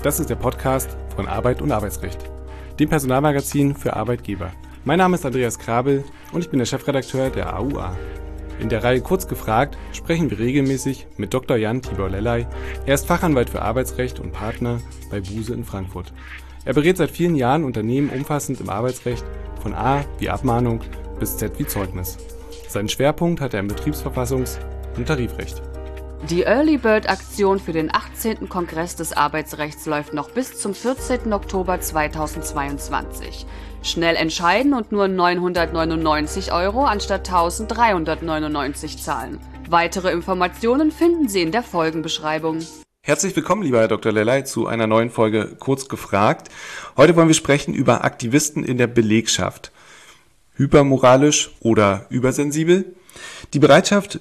Das ist der Podcast von Arbeit und Arbeitsrecht, dem Personalmagazin für Arbeitgeber. Mein Name ist Andreas Krabel und ich bin der Chefredakteur der AUA. In der Reihe Kurz gefragt sprechen wir regelmäßig mit Dr. Jan Tibor Lellay. Er ist Fachanwalt für Arbeitsrecht und Partner bei Buse in Frankfurt. Er berät seit vielen Jahren Unternehmen umfassend im Arbeitsrecht, von A wie Abmahnung bis Z wie Zeugnis. Seinen Schwerpunkt hat er im Betriebsverfassungs- und Tarifrecht. Die Early Bird Aktion für den 18. Kongress des Arbeitsrechts läuft noch bis zum 14. Oktober 2022. Schnell entscheiden und nur 999 € anstatt 1399 zahlen. Weitere Informationen finden Sie in der Folgenbeschreibung. Herzlich willkommen, lieber Herr Dr. Lellay, zu einer neuen Folge Kurz gefragt. Heute wollen wir sprechen über Aktivisten in der Belegschaft. Hypermoralisch oder übersensibel? Die Bereitschaft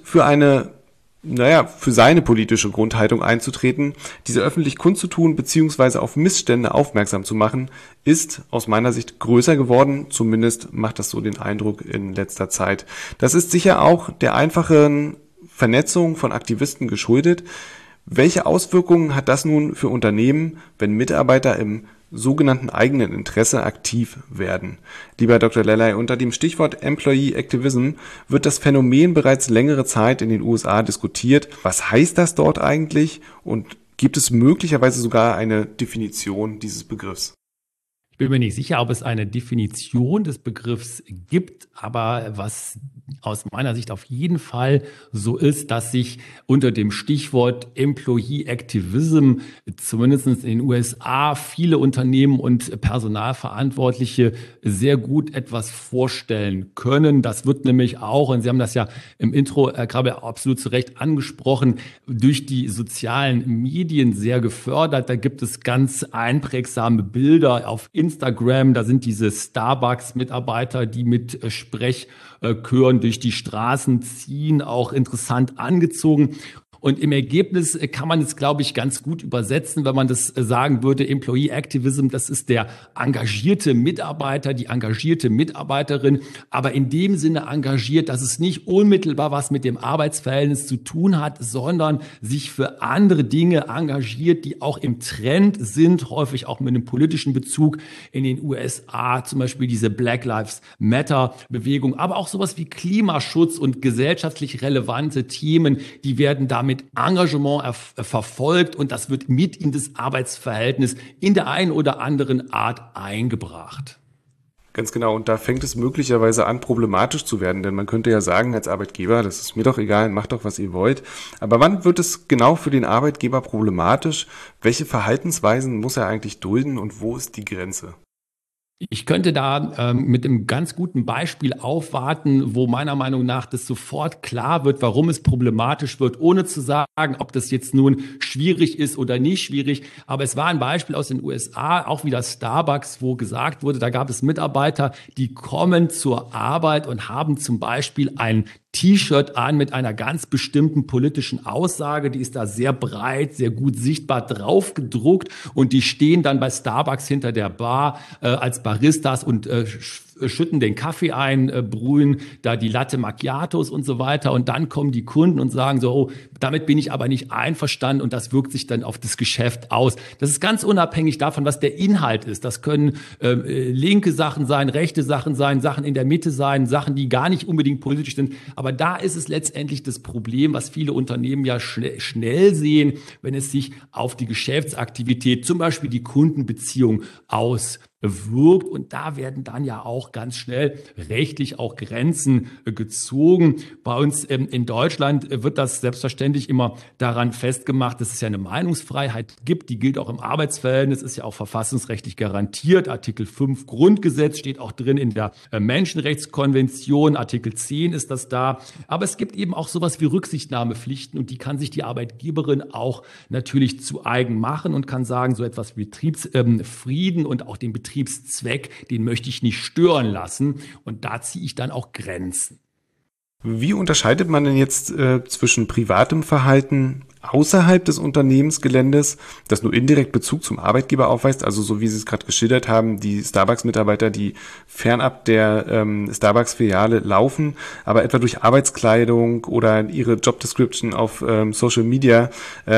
für seine politische Grundhaltung einzutreten, diese öffentlich kundzutun bzw. auf Missstände aufmerksam zu machen, ist aus meiner Sicht größer geworden. Zumindest macht das so den Eindruck in letzter Zeit. Das ist sicher auch der einfachen Vernetzung von Aktivisten geschuldet. Welche Auswirkungen hat das nun für Unternehmen, wenn Mitarbeiter im sogenannten eigenen Interesse aktiv werden? Lieber Herr Dr. Lellay, unter dem Stichwort Employee Activism wird das Phänomen bereits längere Zeit in den USA diskutiert. Was heißt das dort eigentlich und gibt es möglicherweise sogar eine Definition dieses Begriffs? Ich bin mir nicht sicher, ob es eine Definition des Begriffs gibt, aber was aus meiner Sicht auf jeden Fall so ist, dass sich unter dem Stichwort Employee Activism zumindest in den USA viele Unternehmen und Personalverantwortliche sehr gut etwas vorstellen können. Das wird nämlich auch, und Sie haben das ja im Intro, Herr Krabbe, absolut zu Recht angesprochen, durch die sozialen Medien sehr gefördert. Da gibt es ganz einprägsame Bilder auf Instagram, da sind diese Starbucks-Mitarbeiter, die mit Sprechchören durch die Straßen ziehen, auch interessant angezogen. Und im Ergebnis kann man es, glaube ich, ganz gut übersetzen, wenn man das sagen würde, Employee Activism, das ist der engagierte Mitarbeiter, die engagierte Mitarbeiterin, aber in dem Sinne engagiert, dass es nicht unmittelbar was mit dem Arbeitsverhältnis zu tun hat, sondern sich für andere Dinge engagiert, die auch im Trend sind, häufig auch mit einem politischen Bezug in den USA, zum Beispiel diese Black Lives Matter Bewegung, aber auch sowas wie Klimaschutz und gesellschaftlich relevante Themen, die werden damit Engagement verfolgt und das wird mit in das Arbeitsverhältnis in der einen oder anderen Art eingebracht. Ganz genau, und da fängt es möglicherweise an, problematisch zu werden, denn man könnte ja sagen als Arbeitgeber, das ist mir doch egal, macht doch, was ihr wollt. Aber wann wird es genau für den Arbeitgeber problematisch? Welche Verhaltensweisen muss er eigentlich dulden und wo ist die Grenze? Ich könnte da mit einem ganz guten Beispiel aufwarten, wo meiner Meinung nach das sofort klar wird, warum es problematisch wird, ohne zu sagen, ob das jetzt nun schwierig ist oder nicht schwierig. Aber es war ein Beispiel aus den USA, auch wieder Starbucks, wo gesagt wurde, da gab es Mitarbeiter, die kommen zur Arbeit und haben zum Beispiel ein T-Shirt an mit einer ganz bestimmten politischen Aussage, die ist da sehr breit, sehr gut sichtbar drauf gedruckt und die stehen dann bei Starbucks hinter der Bar als Baristas und schütten den Kaffee ein, brühen da die Latte Macchiatos und so weiter und dann kommen die Kunden und sagen so, oh, damit bin ich aber nicht einverstanden und das wirkt sich dann auf das Geschäft aus. Das ist ganz unabhängig davon, was der Inhalt ist. Das können linke Sachen sein, rechte Sachen sein, Sachen in der Mitte sein, Sachen, die gar nicht unbedingt politisch sind. Aber da ist es letztendlich das Problem, was viele Unternehmen ja schnell sehen, wenn es sich auf die Geschäftsaktivität, zum Beispiel die Kundenbeziehung auswirkt. Und da werden dann ja auch ganz schnell rechtlich auch Grenzen gezogen. Bei uns in Deutschland wird das selbstverständlich immer daran festgemacht, dass es ja eine Meinungsfreiheit gibt. Die gilt auch im Arbeitsverhältnis, ist ja auch verfassungsrechtlich garantiert. Artikel 5 Grundgesetz steht auch drin in der Menschenrechtskonvention. Artikel 10 ist das da. Aber es gibt eben auch sowas wie Rücksichtnahmepflichten und die kann sich die Arbeitgeberin auch natürlich zu eigen machen und kann sagen, so etwas wie Betriebsfrieden und auch den Betriebszweck, den möchte ich nicht stören lassen. Und da ziehe ich dann auch Grenzen. Wie unterscheidet man denn jetzt zwischen privatem Verhalten außerhalb des Unternehmensgeländes, das nur indirekt Bezug zum Arbeitgeber aufweist, also so wie Sie es gerade geschildert haben, die Starbucks-Mitarbeiter, die fernab der Starbucks-Filiale laufen, aber etwa durch Arbeitskleidung oder ihre Job-Description auf Social Media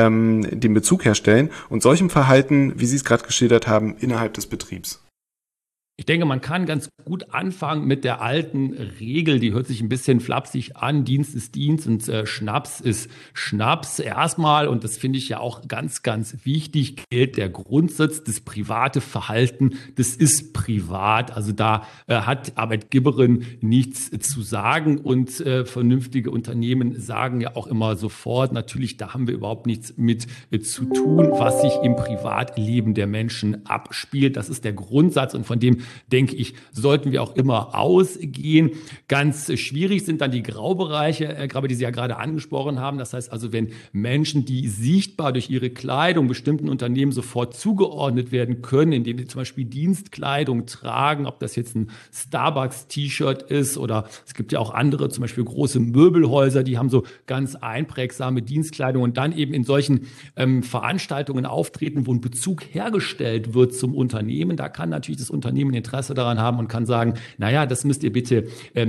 den Bezug herstellen und solchem Verhalten, wie Sie es gerade geschildert haben, innerhalb des Betriebs? Ich denke, man kann ganz gut anfangen mit der alten Regel, die hört sich ein bisschen flapsig an, Dienst ist Dienst und Schnaps ist Schnaps. Erstmal, und das finde ich ja auch ganz, ganz wichtig, gilt der Grundsatz, das private Verhalten, das ist privat. Also da hat Arbeitgeberin nichts zu sagen und vernünftige Unternehmen sagen ja auch immer sofort, natürlich, da haben wir überhaupt nichts mit zu tun, was sich im Privatleben der Menschen abspielt. Das ist der Grundsatz und von dem denke ich, sollten wir auch immer ausgehen. Ganz schwierig sind dann die Graubereiche, die Sie ja gerade angesprochen haben. Das heißt also, wenn Menschen, die sichtbar durch ihre Kleidung bestimmten Unternehmen sofort zugeordnet werden können, indem sie zum Beispiel Dienstkleidung tragen, ob das jetzt ein Starbucks-T-Shirt ist oder es gibt ja auch andere, zum Beispiel große Möbelhäuser, die haben so ganz einprägsame Dienstkleidung und dann eben in solchen Veranstaltungen auftreten, wo ein Bezug hergestellt wird zum Unternehmen. Da kann natürlich das Unternehmen Interesse daran haben und kann sagen, naja, das müsst ihr bitte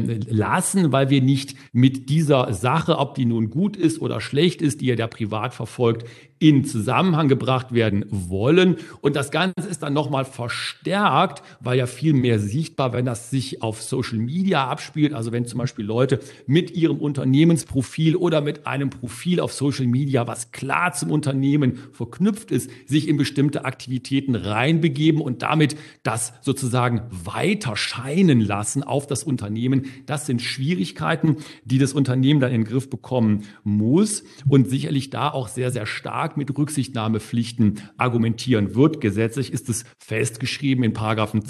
lassen, weil wir nicht mit dieser Sache, ob die nun gut ist oder schlecht ist, die ihr da privat verfolgt, in Zusammenhang gebracht werden wollen. Und das Ganze ist dann nochmal verstärkt, weil ja viel mehr sichtbar, wenn das sich auf Social Media abspielt, also wenn zum Beispiel Leute mit ihrem Unternehmensprofil oder mit einem Profil auf Social Media, was klar zum Unternehmen verknüpft ist, sich in bestimmte Aktivitäten reinbegeben und damit das sozusagen weiter scheinen lassen auf das Unternehmen. Das sind Schwierigkeiten, die das Unternehmen dann in den Griff bekommen muss und sicherlich da auch sehr, sehr stark mit Rücksichtnahmepflichten argumentieren wird. Gesetzlich ist es festgeschrieben in Paragraphen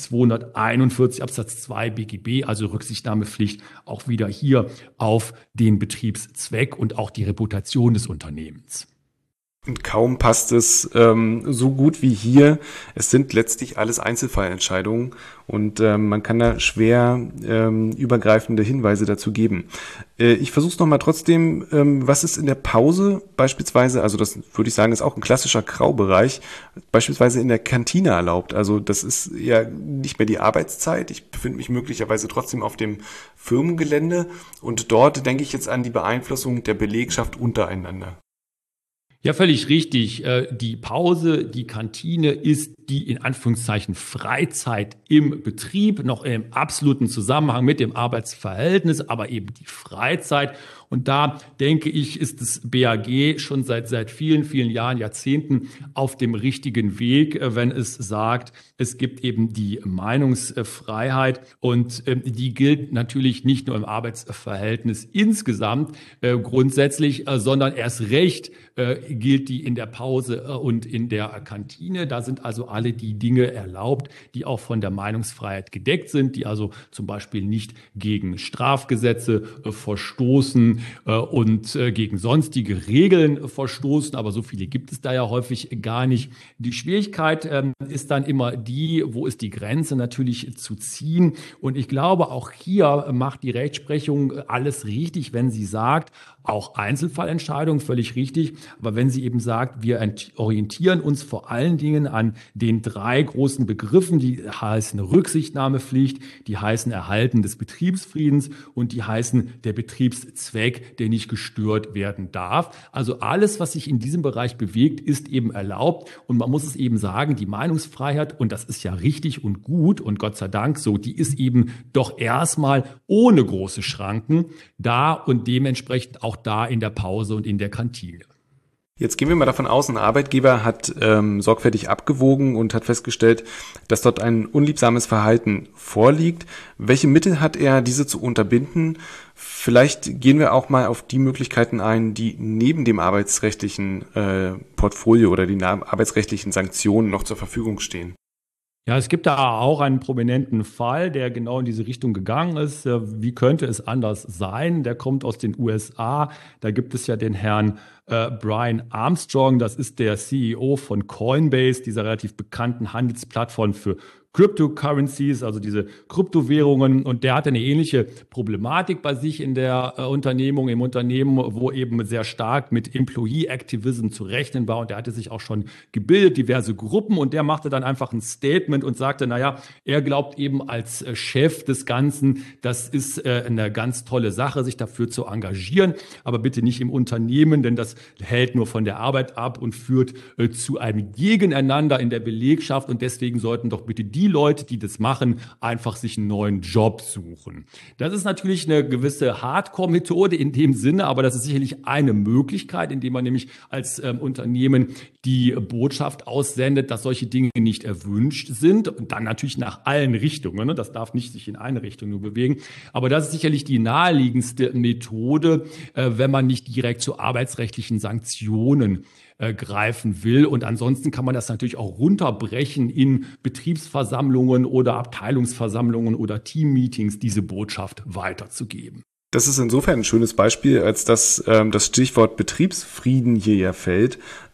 241 Absatz 2 BGB, also Rücksichtnahmepflicht auch wieder hier auf den Betriebszweck und auch die Reputation des Unternehmens. Und kaum passt es so gut wie hier. Es sind letztlich alles Einzelfallentscheidungen und man kann da schwer übergreifende Hinweise dazu geben. Ich versuche es nochmal trotzdem, was ist in der Pause beispielsweise, also das würde ich sagen, ist auch ein klassischer Graubereich, beispielsweise in der Kantine erlaubt. Also das ist ja nicht mehr die Arbeitszeit. Ich befinde mich möglicherweise trotzdem auf dem Firmengelände und dort denke ich jetzt an die Beeinflussung der Belegschaft untereinander. Ja, völlig richtig. Die Pause, die Kantine ist die in Anführungszeichen Freizeit im Betrieb, noch im absoluten Zusammenhang mit dem Arbeitsverhältnis, aber eben die Freizeit. Und da denke ich, ist das BAG schon seit vielen, vielen Jahren, Jahrzehnten auf dem richtigen Weg, wenn es sagt, es gibt eben die Meinungsfreiheit und die gilt natürlich nicht nur im Arbeitsverhältnis insgesamt grundsätzlich, sondern erst recht gilt die in der Pause und in der Kantine. Da sind also alle die Dinge erlaubt, die auch von der Meinungsfreiheit gedeckt sind, die also zum Beispiel nicht gegen Strafgesetze verstoßen und gegen sonstige Regeln verstoßen. Aber so viele gibt es da ja häufig gar nicht. Die Schwierigkeit ist dann immer die, wo ist die Grenze natürlich zu ziehen. Und ich glaube, auch hier macht die Rechtsprechung alles richtig, wenn sie sagt, auch Einzelfallentscheidungen, völlig richtig. Aber wenn sie eben sagt, wir orientieren uns vor allen Dingen an den 3 großen Begriffen, die heißen Rücksichtnahmepflicht, die heißen Erhalten des Betriebsfriedens und die heißen der Betriebszweck, der nicht gestört werden darf. Also alles, was sich in diesem Bereich bewegt, ist eben erlaubt. Und man muss es eben sagen, die Meinungsfreiheit, und das ist ja richtig und gut und Gott sei Dank so, die ist eben doch erstmal ohne große Schranken da und dementsprechend auch da in der Pause und in der Kantine. Jetzt gehen wir mal davon aus, ein Arbeitgeber hat sorgfältig abgewogen und hat festgestellt, dass dort ein unliebsames Verhalten vorliegt. Welche Mittel hat er, diese zu unterbinden? Vielleicht gehen wir auch mal auf die Möglichkeiten ein, die neben dem arbeitsrechtlichen Portfolio oder den arbeitsrechtlichen Sanktionen noch zur Verfügung stehen. Ja, es gibt da auch einen prominenten Fall, der genau in diese Richtung gegangen ist. Wie könnte es anders sein? Der kommt aus den USA. Da gibt es ja den Herrn Brian Armstrong, das ist der CEO von Coinbase, dieser relativ bekannten Handelsplattform für Cryptocurrencies, also diese Kryptowährungen. Und der hatte eine ähnliche Problematik bei sich in der im Unternehmen, wo eben sehr stark mit Employee Activism zu rechnen war. Und der hatte sich auch schon gebildet, diverse Gruppen. Und der machte dann einfach ein Statement und sagte, er glaubt eben als Chef des Ganzen, das ist eine ganz tolle Sache, sich dafür zu engagieren, aber bitte nicht im Unternehmen, denn das hält nur von der Arbeit ab und führt zu einem Gegeneinander in der Belegschaft. Und deswegen sollten doch bitte die Leute, die das machen, einfach sich einen neuen Job suchen. Das ist natürlich eine gewisse Hardcore-Methode in dem Sinne, aber das ist sicherlich eine Möglichkeit, indem man nämlich als Unternehmen die Botschaft aussendet, dass solche Dinge nicht erwünscht sind und dann natürlich nach allen Richtungen. Ne? Das darf nicht sich in eine Richtung nur bewegen. Aber das ist sicherlich die naheliegendste Methode, wenn man nicht direkt zu arbeitsrechtlichen Sanktionen greifen will. Und ansonsten kann man das natürlich auch runterbrechen in Betriebsversammlungen oder Abteilungsversammlungen oder Teammeetings, diese Botschaft weiterzugeben. Das ist insofern ein schönes Beispiel, als dass das Stichwort Betriebsfrieden hier ja fällt.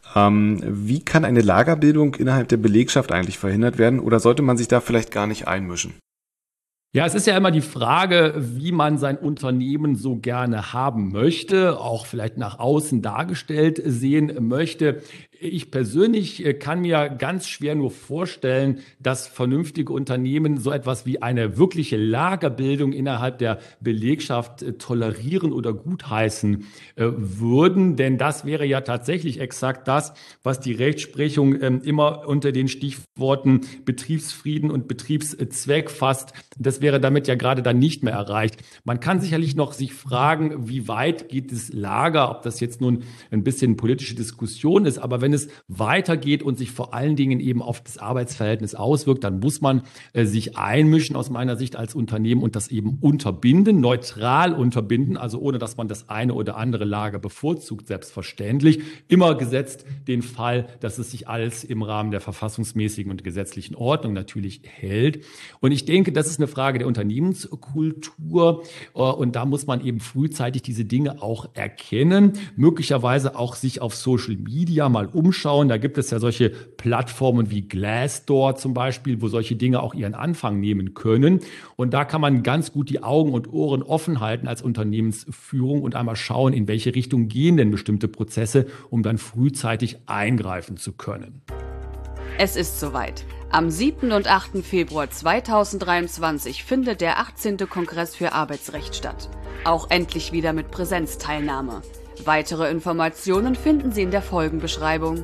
Wie kann eine Lagerbildung innerhalb der Belegschaft eigentlich verhindert werden oder sollte man sich da vielleicht gar nicht einmischen? Ja, es ist ja immer die Frage, wie man sein Unternehmen so gerne haben möchte, auch vielleicht nach außen dargestellt sehen möchte. Ich persönlich kann mir ganz schwer nur vorstellen, dass vernünftige Unternehmen so etwas wie eine wirkliche Lagerbildung innerhalb der Belegschaft tolerieren oder gutheißen würden. Denn das wäre ja tatsächlich exakt das, was die Rechtsprechung immer unter den Stichworten Betriebsfrieden und Betriebszweck fasst. Das wäre damit ja gerade dann nicht mehr erreicht. Man kann sicherlich noch sich fragen, wie weit geht das Lager, ob das jetzt nun ein bisschen politische Diskussion ist, aber wenn es weitergeht und sich vor allen Dingen eben auf das Arbeitsverhältnis auswirkt, dann muss man sich einmischen aus meiner Sicht als Unternehmen und das eben unterbinden, neutral unterbinden, also ohne, dass man das eine oder andere Lager bevorzugt, selbstverständlich. Immer gesetzt den Fall, dass es sich alles im Rahmen der verfassungsmäßigen und gesetzlichen Ordnung natürlich hält. Und ich denke, das ist eine Frage der Unternehmenskultur und da muss man eben frühzeitig diese Dinge auch erkennen, möglicherweise auch sich auf Social Media mal umschauen. Da gibt es ja solche Plattformen wie Glassdoor zum Beispiel, wo solche Dinge auch ihren Anfang nehmen können. Und da kann man ganz gut die Augen und Ohren offen halten als Unternehmensführung und einmal schauen, in welche Richtung gehen denn bestimmte Prozesse, um dann frühzeitig eingreifen zu können. Es ist soweit. Am 7. und 8. Februar 2023 findet der 18. Kongress für Arbeitsrecht statt. Auch endlich wieder mit Präsenzteilnahme. Weitere Informationen finden Sie in der Folgenbeschreibung.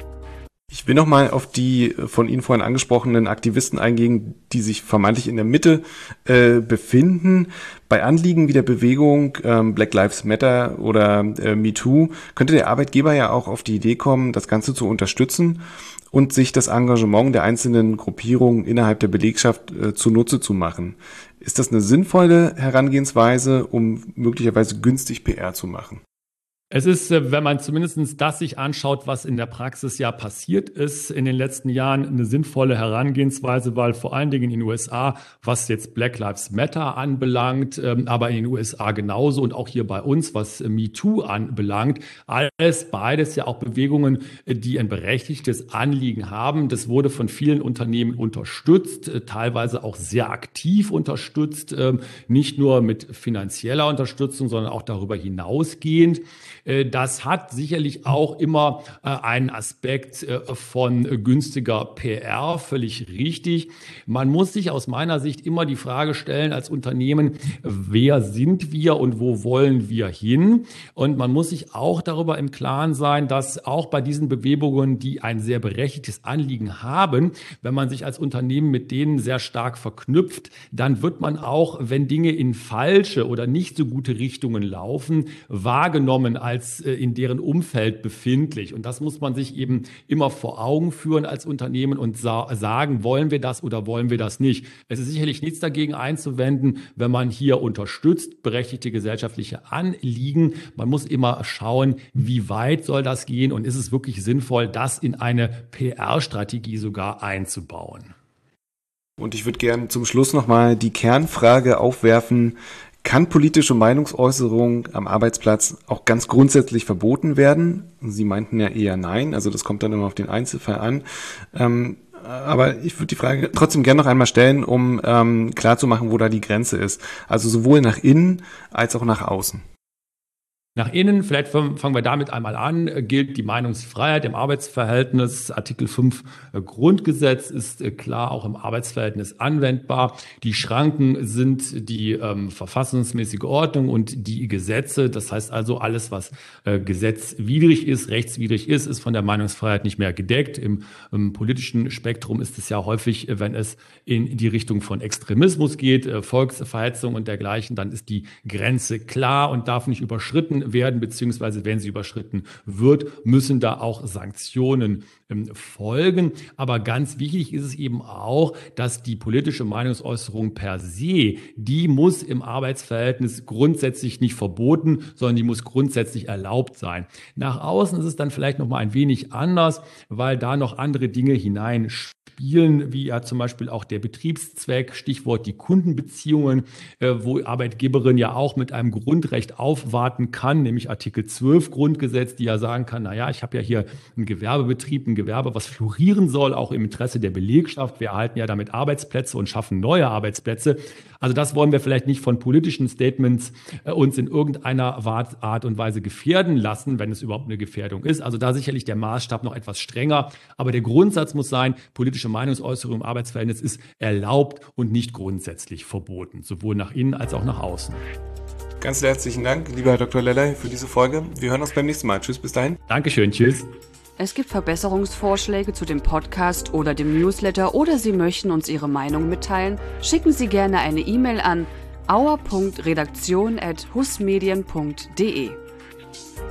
Ich will nochmal auf die von Ihnen vorhin angesprochenen Aktivisten eingehen, die sich vermeintlich in der Mitte befinden. Bei Anliegen wie der Bewegung Black Lives Matter oder MeToo könnte der Arbeitgeber ja auch auf die Idee kommen, das Ganze zu unterstützen und sich das Engagement der einzelnen Gruppierungen innerhalb der Belegschaft zunutze zu machen. Ist das eine sinnvolle Herangehensweise, um möglicherweise günstig PR zu machen? Es ist, wenn man zumindest das sich anschaut, was in der Praxis ja passiert ist in den letzten Jahren, eine sinnvolle Herangehensweise, weil vor allen Dingen in den USA, was jetzt Black Lives Matter anbelangt, aber in den USA genauso und auch hier bei uns, was MeToo anbelangt, beides ja auch Bewegungen, die ein berechtigtes Anliegen haben. Das wurde von vielen Unternehmen unterstützt, teilweise auch sehr aktiv unterstützt, nicht nur mit finanzieller Unterstützung, sondern auch darüber hinausgehend. Das hat sicherlich auch immer einen Aspekt von günstiger PR, völlig richtig. Man muss sich aus meiner Sicht immer die Frage stellen als Unternehmen, wer sind wir und wo wollen wir hin? Und man muss sich auch darüber im Klaren sein, dass auch bei diesen Bewegungen, die ein sehr berechtigtes Anliegen haben, wenn man sich als Unternehmen mit denen sehr stark verknüpft, dann wird man auch, wenn Dinge in falsche oder nicht so gute Richtungen laufen, wahrgenommen als in deren Umfeld befindlich. Und das muss man sich eben immer vor Augen führen als Unternehmen und sagen, wollen wir das oder wollen wir das nicht. Es ist sicherlich nichts dagegen einzuwenden, wenn man hier unterstützt, berechtigte gesellschaftliche Anliegen. Man muss immer schauen, wie weit soll das gehen und ist es wirklich sinnvoll, das in eine PR-Strategie sogar einzubauen. Und ich würde gerne zum Schluss nochmal die Kernfrage aufwerfen, Kann politische Meinungsäußerung am Arbeitsplatz auch ganz grundsätzlich verboten werden? Sie meinten ja eher nein, also das kommt dann immer auf den Einzelfall an. Aber ich würde die Frage trotzdem gerne noch einmal stellen, um klarzumachen, wo da die Grenze ist. Also sowohl nach innen als auch nach außen. Nach innen, vielleicht fangen wir damit einmal an, gilt die Meinungsfreiheit im Arbeitsverhältnis. Artikel 5 Grundgesetz ist klar auch im Arbeitsverhältnis anwendbar. Die Schranken sind die verfassungsmäßige Ordnung und die Gesetze. Das heißt also, alles, was gesetzwidrig ist, rechtswidrig ist von der Meinungsfreiheit nicht mehr gedeckt. Im politischen Spektrum ist es ja häufig, wenn es in die Richtung von Extremismus geht, Volksverhetzung und dergleichen, dann ist die Grenze klar und darf nicht überschritten werden, beziehungsweise wenn sie überschritten wird, müssen da auch Sanktionen folgen. Aber ganz wichtig ist es eben auch, dass die politische Meinungsäußerung per se, die muss im Arbeitsverhältnis grundsätzlich nicht verboten, sondern die muss grundsätzlich erlaubt sein. Nach außen ist es dann vielleicht noch mal ein wenig anders, weil da noch andere Dinge hineinspielen, wie ja zum Beispiel auch der Betriebszweck, Stichwort die Kundenbeziehungen, wo Arbeitgeberin ja auch mit einem Grundrecht aufwarten kann, nämlich Artikel 12 Grundgesetz, die ja sagen kann, naja, ich habe ja hier einen Gewerbebetrieb, ein Gewerbe, was florieren soll, auch im Interesse der Belegschaft. Wir erhalten ja damit Arbeitsplätze und schaffen neue Arbeitsplätze. Also das wollen wir vielleicht nicht von politischen Statements uns in irgendeiner Art und Weise gefährden lassen, wenn es überhaupt eine Gefährdung ist. Also da sicherlich der Maßstab noch etwas strenger. Aber der Grundsatz muss sein, politische Meinungsäußerung im Arbeitsverhältnis ist erlaubt und nicht grundsätzlich verboten, sowohl nach innen als auch nach außen. Ganz herzlichen Dank, lieber Herr Dr. Lellay, für diese Folge. Wir hören uns beim nächsten Mal. Tschüss, bis dahin. Dankeschön, tschüss. Es gibt Verbesserungsvorschläge zu dem Podcast oder dem Newsletter oder Sie möchten uns Ihre Meinung mitteilen, schicken Sie gerne eine E-Mail an auer.redaktion@husmedien.de.